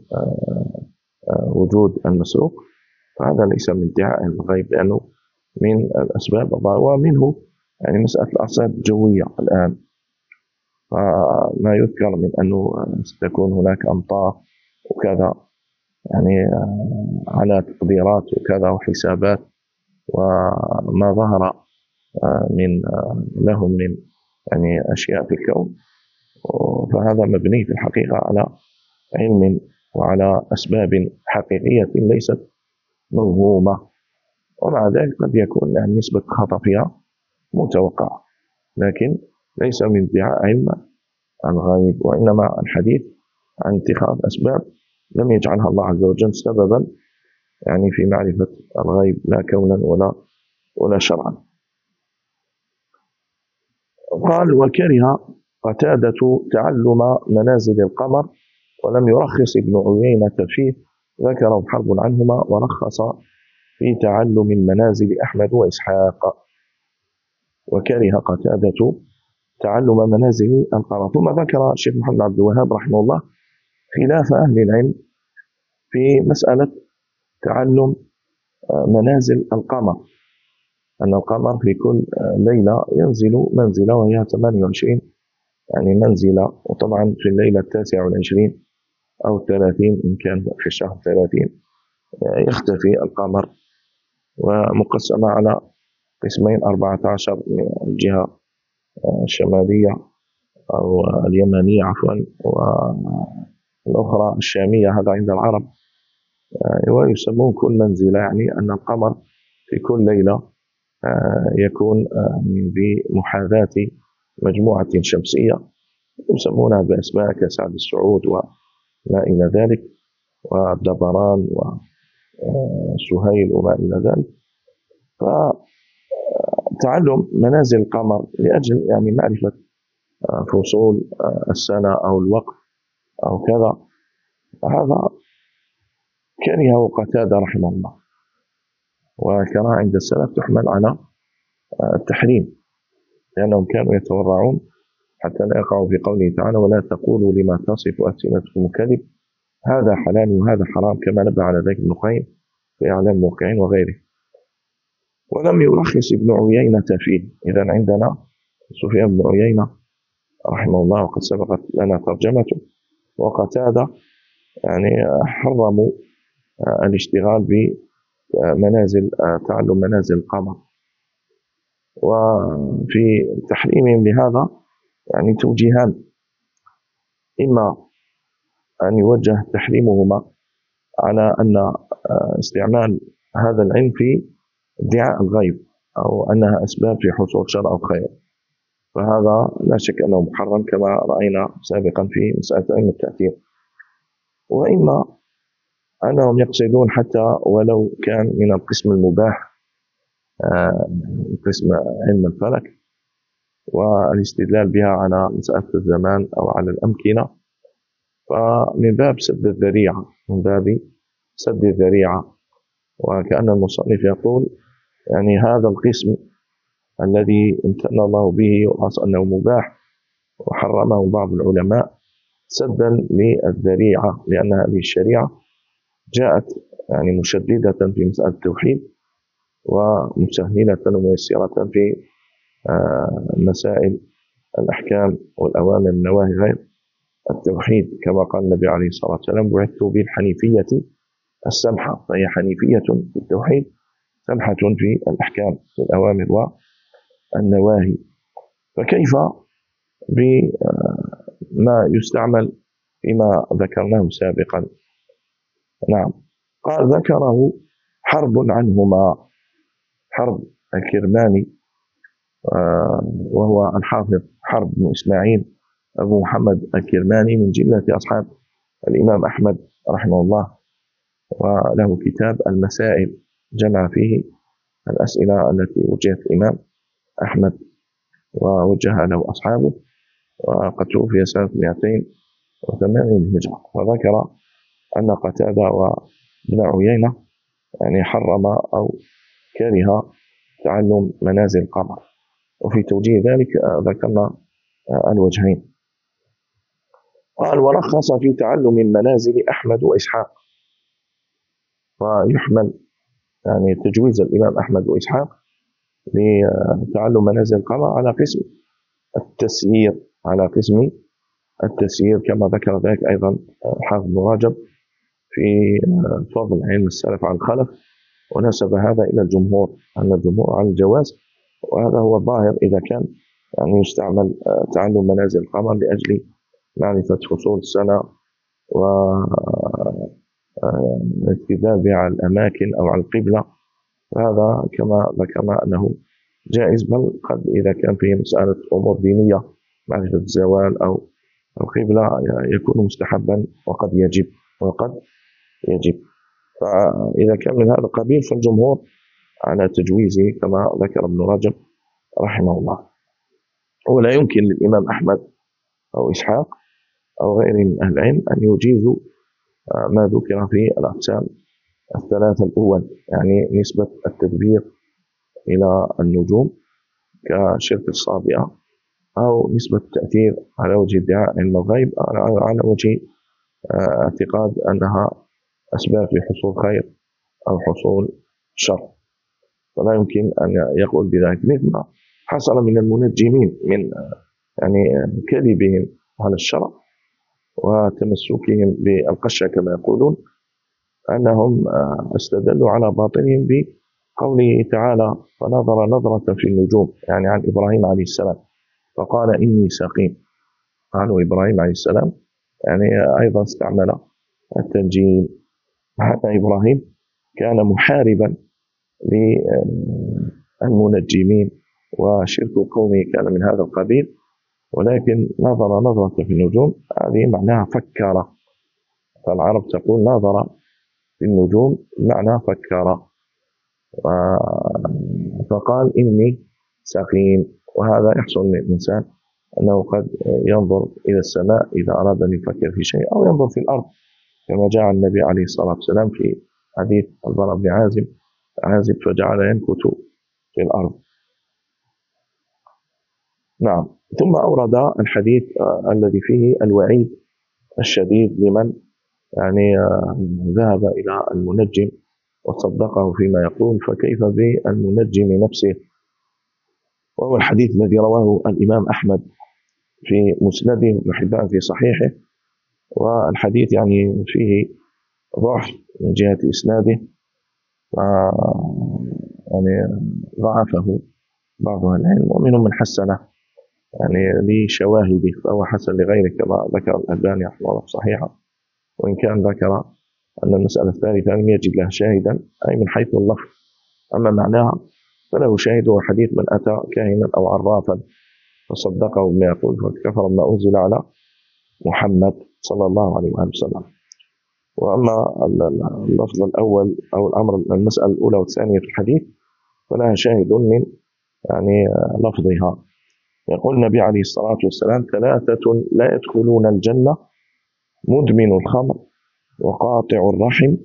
S2: وجود المسروق، فهذا ليس من ادعاء الغيب، لأنه من الأسباب. ومنه يعني مسألة الأرصاد الجوية الآن، فما يذكر من أنه ستكون هناك أمطار وكذا، يعني على تقديرات وكذا وحسابات وما ظهر من لهم من يعني أشياء في الكون، فهذا مبني في الحقيقة على علم وعلى أسباب حقيقية ليست موهومة، ومع ذلك قد يكون يعني نسبة خطأ فيها متوقعة، لكن ليس من ادعاء علم الغيب، وإنما الحديث عن اتخاذ أسباب لم يجعلها الله عز وجل سببا يعني في معرفة الغيب، لا كونا ولا شرعا. قال: وكره قتادة تعلم منازل القمر ولم يرخص ابن عيينة فيه، ذكره حرب عنهما ورخص في تعلم منازل أحمد وإسحاق. وكره قتادة تعلم منازل القمر. ثم ذكر الشيخ محمد عبد الوهاب رحمه الله خلاف أهل العلم في مسألة تعلم منازل القمر، أن القمر في كل ليلة ينزل منزلة وهي 28 يعني منزلة، وطبعا في الليلة 29 أو 30 إن كان في الشهر 30 يختفي القمر، ومقسمة على قسمين 14 من الجهة الشمالية أو اليمنية عفوا، والأخرى الشامية، هذا عند العرب، ويسمون كل منزلة يعني أن القمر في كل ليلة يكون بمحاذاة مجموعة شمسية يسمونها بأسماء كسعد السعود وما إلى ذلك، والدبران وسهيل وما إلى ذلك. فتعلم منازل القمر لأجل يعني معرفة فصول السنة أو الوقت أو كذا، هذا كرهه قتادة رحمه الله، وكراهة عند السلف تحمل على التحريم، لأنهم كانوا يتورعون حتى لا يقعوا في قوله تعالى: ولا تقولوا لما تصف ألسنتكم الكذب هذا حلال وهذا حرام، كما نبه على ذلك ابن القيم في إعلام الموقعين وغيره. ولم يرخص ابن عيينة فيه. إذا عندنا سفيان بن عيينة رحمه الله وقد سبقت لنا ترجمته، وقتادة يعني حرموا الاشتغال بمنازل تعلم منازل القمر. وفي تحريمهم لهذا يعني توجيهان: إما أن يوجه تحريمهما على أن استعمال هذا العلم في ادعاء الغيب أو أنها أسباب في حصول شر أو خير، فهذا لا شك أنه محرم كما رأينا سابقا في مسألة علم التأثير. وإما أنهم يقصدون حتى ولو كان من القسم المباح، قسم علم الفلك والاستدلال بها على مسألة الزمان أو على الأمكنة، فمن باب سد الذريعة، من باب سد الذريعة. وكأن المصنف يقول يعني هذا القسم الذي امتن الله به وأصل أنه مباح وحرمه بعض العلماء سدا للذريعة، لأن هذه الشريعة جاءت يعني مشددة في مسألة التوحيد ومسهلة وميسرة في مسائل الأحكام والأوامر والنواهي غير التوحيد، كما قال النبي عليه الصلاة والسلام: بعثت بالحنيفية السمحة، فهي حنيفية في التوحيد سمحة في الأحكام في الأوامر والنواهي. فكيف بما يستعمل فيما ذكرناه سابقا؟ نعم. قال: ذكره حرب عنهما، حرب الكرماني وهو الحافظ حرب بن إسماعيل أبو محمد الكرماني من جملة أصحاب الإمام أحمد رحمه الله، وله كتاب المسائل جمع فيه الأسئلة التي وجهت الإمام أحمد ووجهها له أصحابه، وقد توفي سنة 208 للهجرة. وذكر أن قتادة وابن عيينة يعني حرم أو كره تعلم منازل القمر. وفي توجيه ذلك ذكرنا الوجهين. قال: ورخص في تعلم منازل أحمد وإسحاق. ويحمل يعني تجويز الإمام أحمد وإسحاق لتعلم منازل القمر على قسم: التسيير على قسم التسيير، كما ذكر ذلك أيضا الحافظ ابن رجب في فضل علم السلف عن الخلف، ونسب هذا إلى الجمهور، أن الجمهور على الجواز، وهذا هو الظاهر إذا كان يعني يستعمل تعلم منازل القمر لأجل معرفة فصول السنة والاستدلال بها على الأماكن أو على القبلة، هذا كما ذكرنا أنه جائز، بل قد إذا كان فيه مسألة أمور دينية معرفة الزوال أو القبلة يكون مستحبا وقد يجب. فإذا كان من هذا القبيل فالجمهور على تجويزه كما ذكر ابن رجب رحمه الله. ولا يمكن للإمام أحمد أو إسحاق أو غيره من أهل العلم أن يجيزوا ما ذكر في الأقسام الثلاثة الأول، يعني نسبة التدبير إلى النجوم كشرك الصابئة، أو نسبة التأثير على وجه ادعاء علم الغيب، على وجه اعتقاد أنها أسباب في حصول خير أو حصول شر. فلا يمكن أن يقول بذلك، مثل ما حصل من المنجمين من يعني كذبهم على الشرع وتمسكهم بالقشة كما يقولون، أنهم استدلوا على باطلهم بقوله تعالى فنظر نظرة في النجوم، يعني عن إبراهيم عليه السلام فقال إني سقيم. قالوا إبراهيم عليه السلام يعني أيضا استعمل التنجيم، حتى إبراهيم كان محاربا للمنجمين وشرك قومه كان من هذا القبيل، ولكن نظر نظرة في النجوم هذه معناها فكر، فالعرب تقول نظر في النجوم معنى فكر، فقال إني سقيم. وهذا يحصل للإنسان أنه قد ينظر إلى السماء إذا أراد أن يفكر في شيء، أو ينظر في الأرض كما جاء النبي عليه الصلاة والسلام في حديث البراء بن عازب فجعل ينكت في الأرض. نعم. ثم أورد الحديث الذي فيه الوعيد الشديد لمن يعني ذهب إلى المنجم وصدقه فيما يقول، فكيف بالمنجم نفسه؟ وهو الحديث الذي رواه الإمام أحمد في مسنده وابن حبان في صحيحه، والحديث يعني فيه ضعف من جهة إسناده، يعني ضعفه بعض أهل العلم، ومنهم من حسنه يعني لشواهده، فهو حسن لغيره كما ذكر الألباني رحمه الله صحيحة، وإن كان ذكر أن المسألة الثالثة لم يجد لها شاهدا، أي من حيث اللفظ، أما معناها فله شاهد، هو حديث من أتى كاهنا أو عرافا فصدقه بما يقول فقد كفر بما أنزل على محمد صلى الله عليه وآله وسلم. وأما اللفظ الأول أو الأمر المسألة الأولى والثانية في الحديث فلها شاهد من يعني لفظها. يقول النبي عليه الصلاة والسلام ثلاثة لا يدخلون الجنة مدمن الخمر وقاطع الرحم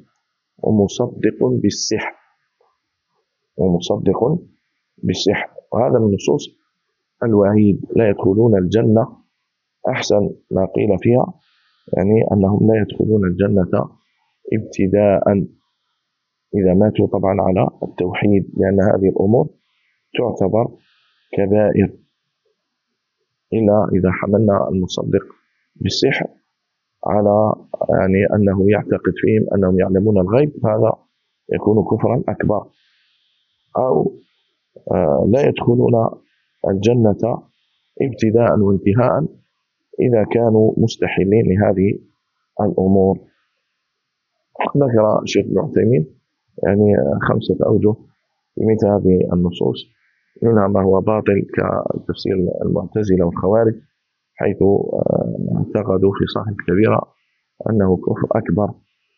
S2: ومصدق بالسحر. وهذا من نصوص الوعيد، لا يدخلون الجنة. أحسن ما قيل فيها يعني أنهم لا يدخلون الجنة ابتداء إذا ماتوا طبعا على التوحيد، لأن هذه الأمور تعتبر كبائر، إلا إذا حملنا المصدق بالسحر على يعني أنه يعتقد فيهم أنهم يعلمون الغيب، هذا يكون كفرا أكبر. أو لا يدخلون الجنة ابتداء وانتهاء إذا كانوا مستحيلين لهذه الأمور. ذكر الشيخ ابن عثيمين يعني 5 أوجه في مثل هذه النصوص، منها ما هو باطل كتفسير المعتزلة والخوارج، حيث اعتقدوا في صاحب الكبيرة أنه كفر أكبر،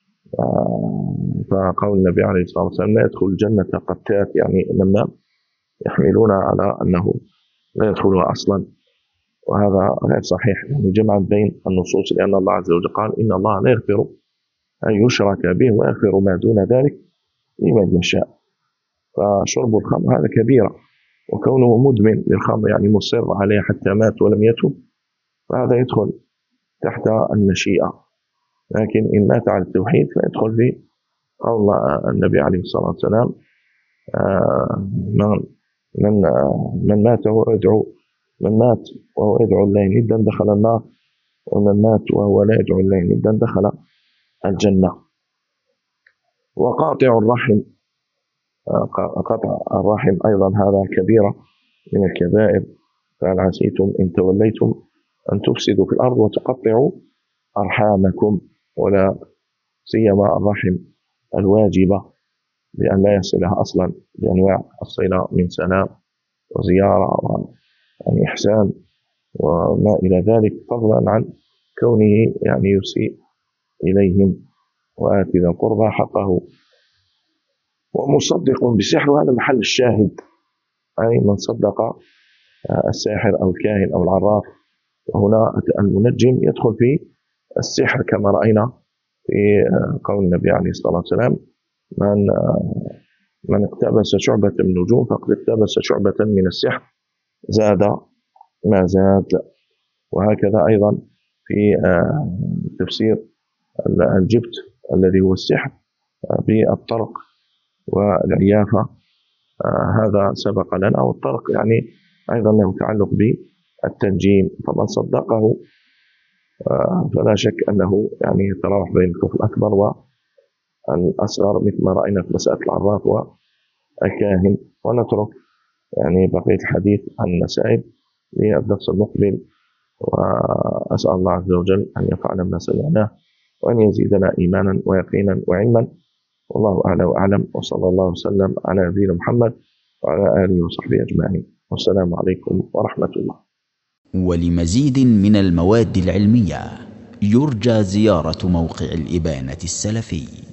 S2: فقول النبي عليه الصلاة والسلام لا يدخل الجنة قتات، يعني لما يحملون على أنه لا يدخلها أصلا، وهذا غير صحيح، يعني جمعا بين النصوص، لأن الله عز وجل قال إن الله لا يغفر أن يشرك به ويغفر ما دون ذلك لمن يشاء. فشرب الخمر هذا كبيرة، وكونه مدمن للخمر يعني مصر عليه حتى مات ولم يتوب، فهذا يدخل تحت المشيئة. لكن إن مات على التوحيد فيدخل في قول النبي عليه الصلاة والسلام من مات وهو يدعو من مات وهو يدعو الله ندا دخل النار، ومن مات وهو لا يدعو الله ندا دخل الجنة. وقاطع الرحم، قطع الرحم أيضا هذا كبيرة من الكبائر. فهل عسيتم إن توليتم أن تفسدوا في الأرض وتقطعوا أرحامكم، ولا سيما الرحم الواجبة لأن لا يصلها أصلا بأنواع الصلة من سلام وزيارة ويعني إحسان وما إلى ذلك، فضلا عن كونه يعني يسيء إليهم. وآتي ذا القربى حقه ومصدق بسحر. وهذا محل الشاهد، أي من صدق الساحر أو الكاهن أو العراف. وهنا المنجم يدخل في السحر كما رأينا في قول النبي عليه الصلاة والسلام: من اقتبس شعبة من النجوم فقد اقتبس شعبة من السحر زاد ما زاد. وهكذا أيضا في تفسير الجبت الذي هو السحر بالطرق والعيافة، هذا سبق لنا. والطرق يعني أيضا له تعلق بالتنجيم، فمن صدقه فلا شك أنه يعني يتراوح بين الكفر الأكبر والأصغر، مثل ما رأينا في مسألة العراف والكاهن. ونترك يعني بقية الحديث عن المسائل للدرس المقبل، وأسأل الله عز وجل أن ينفعنا بما سمعناه وأن يزيدنا إيمانا ويقينا وعلما. والله أعلى وأعلم، وصلى الله وسلم على نبينا محمد وعلى آله وصحبه أجمعين، والسلام عليكم ورحمة الله.
S1: ولمزيد من المواد العلمية يرجى زيارة موقع الإبانة السلفي.